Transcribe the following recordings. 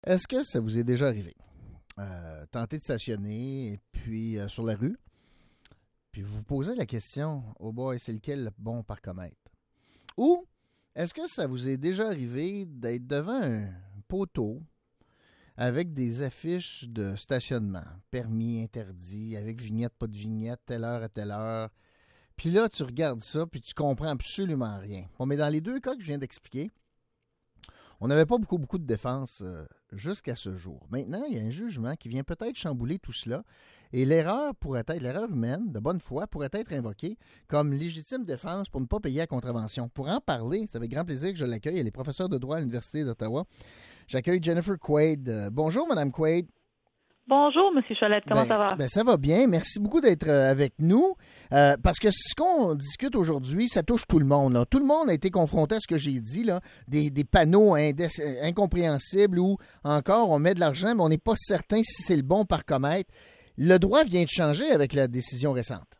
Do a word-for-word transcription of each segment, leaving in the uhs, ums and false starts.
Est-ce que ça vous est déjà arrivé? Euh, tenter de stationner et puis euh, sur la rue, puis vous vous posez la question, oh boy, c'est lequel le bon parcomètre? Ou est-ce que ça vous est déjà arrivé d'être devant un poteau avec des affiches de stationnement, permis, interdit, avec vignette, pas de vignette, telle heure à telle heure, puis là, tu regardes ça, puis tu comprends absolument rien. Bon, mais dans les deux cas que je viens d'expliquer, on n'avait pas beaucoup, beaucoup de défense euh, jusqu'à ce jour. Maintenant, il y a un jugement qui vient peut-être chambouler tout cela et l'erreur pourrait être, l'erreur humaine, de bonne foi, pourrait être invoquée comme légitime défense pour ne pas payer à contravention. Pour en parler, c'est avec grand plaisir que je l'accueille. Elle est professeure de droit à l'Université d'Ottawa. J'accueille Jennifer Quaid. Euh, bonjour, Madame Quaid. Bonjour, M. Cholette, comment Ben, ça va? ben ça va bien. Merci beaucoup d'être euh, avec nous. Euh, parce que ce qu'on discute aujourd'hui, ça touche tout le monde. Là. Tout le monde a été confronté à ce que j'ai dit, là, des, des panneaux indé- incompréhensibles où encore on met de l'argent, mais on n'est pas certain si c'est le bon parcomètre. Le droit vient de changer avec la décision récente.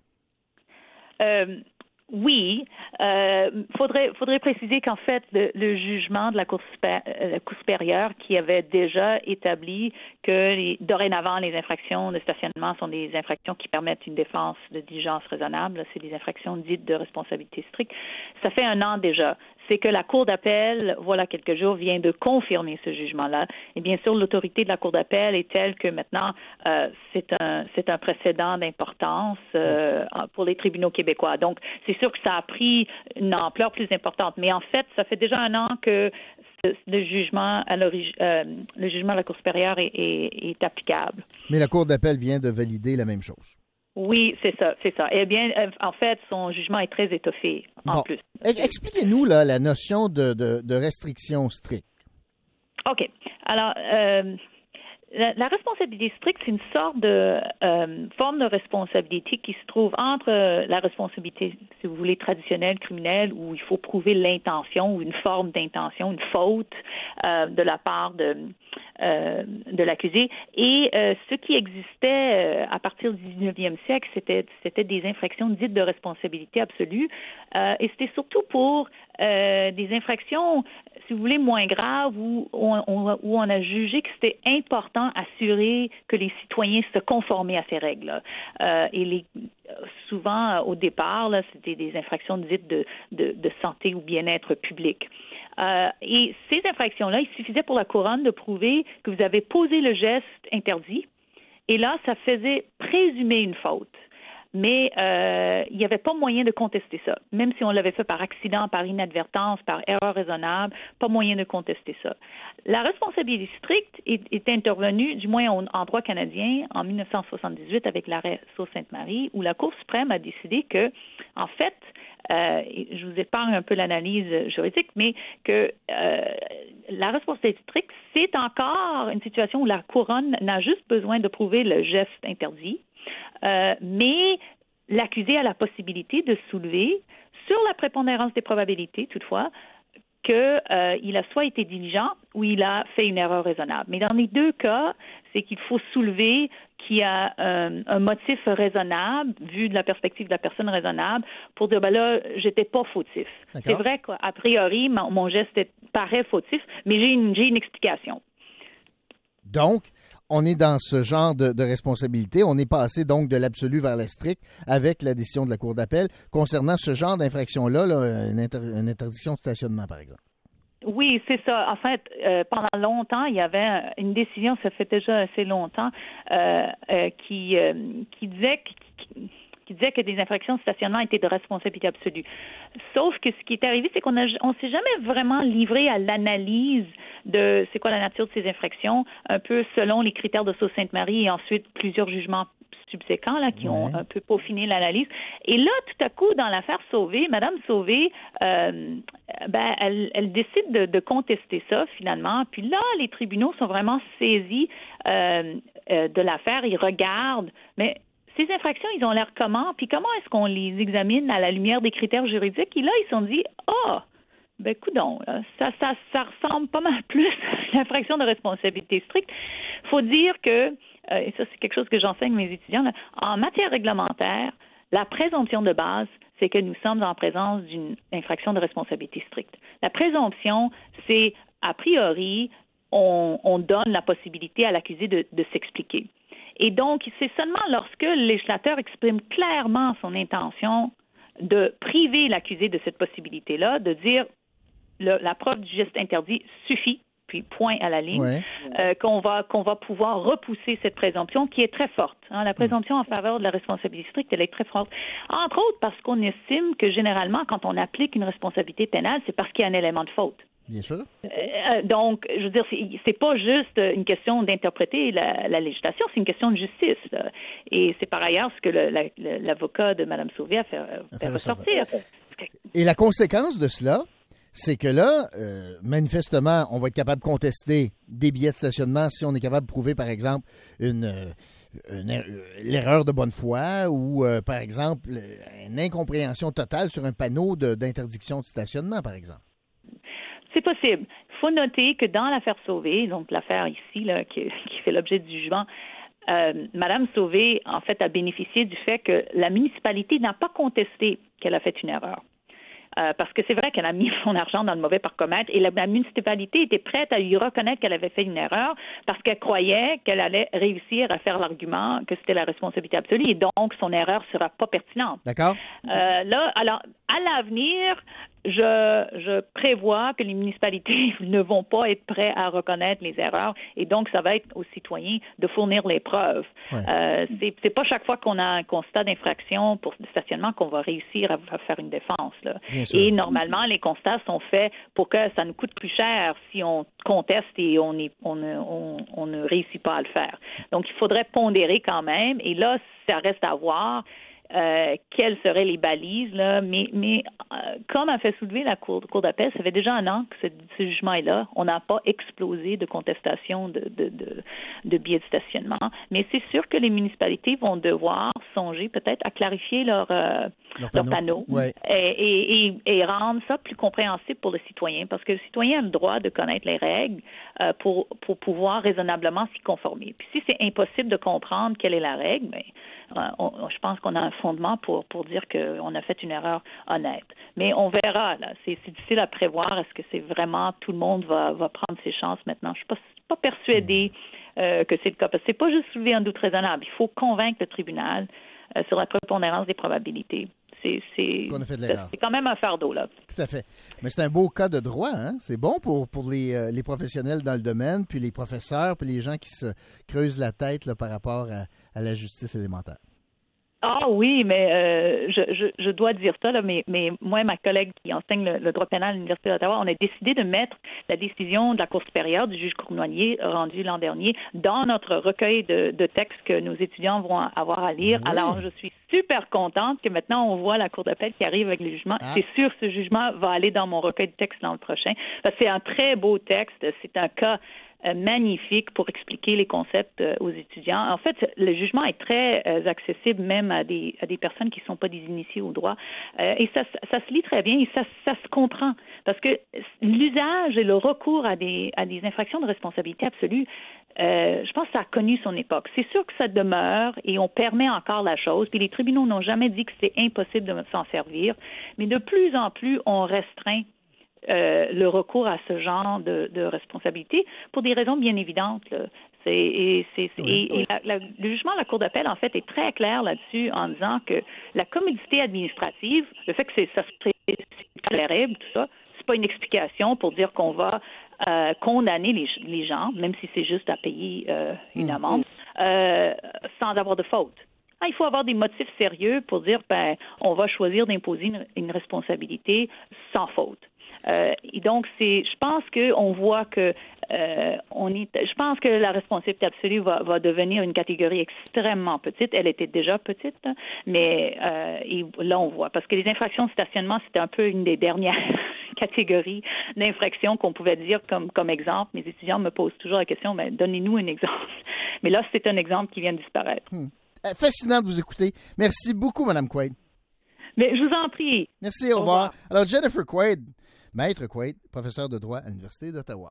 Euh, oui. Euh, faudrait, faudrait préciser qu'en fait, le, le jugement de la Cour, supé- la Cour supérieure qui avait déjà établi que les, dorénavant, les infractions de stationnement sont des infractions qui permettent une défense de diligence raisonnable. C'est des infractions dites de responsabilité stricte. Ça fait un an déjà. C'est que la Cour d'appel, voilà quelques jours, vient de confirmer ce jugement-là. Et bien sûr, l'autorité de la Cour d'appel est telle que maintenant, euh, c'est un c'est un précédent d'importance euh, pour les tribunaux québécois. Donc, c'est sûr que ça a pris une ampleur plus importante. Mais en fait, ça fait déjà un an que le jugement à l'origine, euh, le jugement de la Cour supérieure est, est, est applicable. Mais la Cour d'appel vient de valider la même chose. Oui, c'est ça, c'est ça. Eh bien, en fait, son jugement est très étoffé, en bon. plus. Expliquez-nous là, la notion de, de, de restriction stricte. OK. Alors, euh, la, la responsabilité stricte, c'est une sorte de euh, forme de responsabilité qui se trouve entre euh, la responsabilité, si vous voulez, traditionnelle, criminelle, où il faut prouver l'intention ou une forme d'intention, une faute euh, de la part de, euh, de l'accusé. Et euh, ce qui existait euh, à partir du dix-neuvième siècle, c'était, c'était des infractions dites de responsabilité absolue. Euh, et c'était surtout pour euh, des infractions, si vous voulez, moins graves, où on, on, où on a jugé que c'était important d'assurer que les citoyens se conformaient à ces règles. Euh, et les, souvent, au départ, là, c'était des infractions dites de, de, de santé ou bien-être public. Euh, et ces infractions-là, il suffisait pour la couronne de prouver que vous avez posé le geste interdit, et là, ça faisait présumer une faute. Mais euh, il n'y avait pas moyen de contester ça. Même si on l'avait fait par accident, par inadvertance, par erreur raisonnable, pas moyen de contester ça. La responsabilité stricte est, est intervenue, du moins en, en droit canadien, en dix-neuf cent soixante-dix-huit avec l'arrêt Sault-Sainte-Marie, où la Cour suprême a décidé que, en fait, euh, je vous épargne un peu l'analyse juridique, mais que euh, la responsabilité stricte, c'est encore une situation où la couronne n'a juste besoin de prouver le geste interdit. Euh, mais l'accusé a la possibilité de soulever, sur la prépondérance des probabilités, toutefois, qu'il euh, a soit été diligent ou il a fait une erreur raisonnable. Mais dans les deux cas, c'est qu'il faut soulever qu'il y a un, un motif raisonnable, vu de la perspective de la personne raisonnable, pour dire, ben là, j'étais pas fautif. D'accord. C'est vrai qu'a priori, mon, mon geste paraît fautif, mais j'ai une, j'ai une explication. Donc, on est dans ce genre de, de responsabilité. On est passé donc de l'absolu vers la stricte avec la décision de la Cour d'appel concernant ce genre d'infraction-là, là, une, inter, une interdiction de stationnement, par exemple. Oui, c'est ça. En fait, euh, pendant longtemps, il y avait une décision, ça fait déjà assez longtemps, euh, euh, qui, euh, qui disait que... Qui, qui disait que des infractions de stationnement étaient de responsabilité absolue. Sauf que ce qui est arrivé, c'est qu'on a, on s'est jamais vraiment livré à l'analyse de c'est quoi la nature de ces infractions, un peu selon les critères de Sault-Sainte-Marie et ensuite plusieurs jugements subséquents là, qui ouais. ont un peu peaufiné l'analyse. Et là, tout à coup, dans l'affaire Sauvé, Mme Sauvé, euh, ben, elle, elle décide de, de contester ça, finalement. Puis là, les tribunaux sont vraiment saisis euh, euh, de l'affaire. Ils regardent, mais ces infractions, ils ont l'air comment? Puis comment est-ce qu'on les examine à la lumière des critères juridiques? Et là, ils se sont dit, ah, oh, ben coudonc, là, ça, ça, ça ressemble pas mal plus à l'infraction de responsabilité stricte. Il faut dire que, euh, et ça, c'est quelque chose que j'enseigne à mes étudiants, là, en matière réglementaire, la présomption de base, c'est que nous sommes en présence d'une infraction de responsabilité stricte. La présomption, c'est, a priori, on, on donne la possibilité à l'accusé de, de s'expliquer. Et donc, c'est seulement lorsque le législateur exprime clairement son intention de priver l'accusé de cette possibilité-là, de dire le, la preuve du geste interdit suffit, puis point à la ligne, ouais. euh, qu'on va qu'on va pouvoir repousser cette présomption qui est très forte. Hein. La présomption en faveur de la responsabilité stricte, elle est très forte. Entre autres parce qu'on estime que généralement, quand on applique une responsabilité pénale, c'est parce qu'il y a un élément de faute. Bien sûr. Euh, donc, je veux dire, c'est, c'est pas juste une question d'interpréter la, la législation, c'est une question de justice. Là. Et c'est par ailleurs ce que le, la, l'avocat de Mme Sauvé a fait, a fait ressortir. Et la conséquence de cela, c'est que là, euh, manifestement, on va être capable de contester des billets de stationnement si on est capable de prouver, par exemple, une, une, une l'erreur de bonne foi ou, euh, par exemple, une incompréhension totale sur un panneau de, d'interdiction de stationnement, par exemple. C'est possible. Il faut noter que dans l'affaire Sauvé, donc l'affaire ici là, qui, qui fait l'objet du jugement, euh, Mme Sauvé, en fait, a bénéficié du fait que la municipalité n'a pas contesté qu'elle a fait une erreur. Euh, parce que c'est vrai qu'elle a mis son argent dans le mauvais parcomètre et la, la municipalité était prête à lui reconnaître qu'elle avait fait une erreur parce qu'elle croyait qu'elle allait réussir à faire l'argument que c'était la responsabilité absolue et donc son erreur ne sera pas pertinente. D'accord. Euh, là, alors, à l'avenir, je, je prévois que les municipalités ne vont pas être prêtes à reconnaître les erreurs et donc ça va être aux citoyens de fournir les preuves. Ouais. Euh, c'est, c'est pas chaque fois qu'on a un constat d'infraction pour le stationnement qu'on va réussir à, à faire une défense. Là. Et normalement, les constats sont faits pour que ça nous coûte plus cher si on conteste et on, est, on, ne, on, on ne réussit pas à le faire. Donc, il faudrait pondérer quand même et là, ça reste à voir. Euh, quelles seraient les balises, là, mais, mais euh, comme a fait soulever la Cour, cour d'appel, ça fait déjà un an que ce, ce jugement est là. On n'a pas explosé de contestation de, de, de, de billets de stationnement, mais c'est sûr que les municipalités vont devoir songer peut-être à clarifier leur, euh, leur panneau, leur panneau ouais. et, et, et rendre ça plus compréhensible pour le citoyen, parce que le citoyen a le droit de connaître les règles euh, pour, pour pouvoir raisonnablement s'y conformer. Puis si c'est impossible de comprendre quelle est la règle, bien, On, je pense qu'on a un fondement pour, pour dire qu'on a fait une erreur honnête. Mais on verra, là. C'est, c'est difficile à prévoir. Est-ce que c'est vraiment tout le monde va, va prendre ses chances maintenant? Je ne suis pas, pas persuadée euh, que c'est le cas. Parce que c'est pas juste soulever un doute raisonnable. Il faut convaincre le tribunal euh, sur la prépondérance des probabilités. C'est, c'est, c'est, c'est quand même un fardeau, là. Tout à fait. Mais c'est un beau cas de droit, hein? C'est bon pour, pour les, euh, les professionnels dans le domaine, puis les professeurs, puis les gens qui se creusent la tête là, par rapport à, à la justice élémentaire. Ah oui, mais euh, je, je, je dois dire ça, là, mais, mais moi et ma collègue qui enseigne le, le droit pénal à l'Université d'Ottawa, on a décidé de mettre la décision de la Cour supérieure du juge Cournoyer rendue l'an dernier dans notre recueil de, de textes que nos étudiants vont avoir à lire. Oui. Alors, je suis super contente que maintenant on voit la Cour d'appel qui arrive avec le jugement. Ah. C'est sûr, ce jugement va aller dans mon recueil de textes l'an prochain, parce que c'est un très beau texte. C'est un cas magnifique pour expliquer les concepts aux étudiants. En fait, le jugement est très euh, accessible même à des, à des personnes qui ne sont pas des initiés au droit. Euh, et ça, ça se lit très bien et ça, ça se comprend. Parce que l'usage et le recours à des, à des infractions de responsabilité absolue, euh, je pense que ça a connu son époque. C'est sûr que ça demeure et on permet encore la chose. Puis les tribunaux n'ont jamais dit que c'est impossible de s'en servir. Mais de plus en plus, on restreint Euh, le recours à ce genre de, de responsabilité pour des raisons bien évidentes. Là. C'est, et c'est, c'est, oui, et, oui. et la, la, le jugement de la Cour d'appel, en fait, est très clair là-dessus en disant que la commodité administrative, le fait que c'est, ça serait tolérable, tout ça, c'est pas une explication pour dire qu'on va euh, condamner les, les gens, même si c'est juste à payer euh, une mmh. amende, euh, sans avoir de faute. Ah, il faut avoir des motifs sérieux pour dire ben on va choisir d'imposer une, une responsabilité sans faute. Euh, et donc c'est, je pense que on voit que euh, on est, je pense que la responsabilité absolue va, va devenir une catégorie extrêmement petite. Elle était déjà petite, hein, mais euh, et là on voit parce que les infractions de stationnement c'était un peu une des dernières catégories d'infractions qu'on pouvait dire comme comme exemple. Mes étudiants me posent toujours la question, mais donnez-nous un exemple. Mais là c'est un exemple qui vient de disparaître. Hmm. Fascinant de vous écouter. Merci beaucoup, Mme Quaid. Mais je vous en prie. Merci, au, au revoir. revoir. Alors, Jennifer Quaid, maître Quaid, professeur de droit à l'Université d'Ottawa.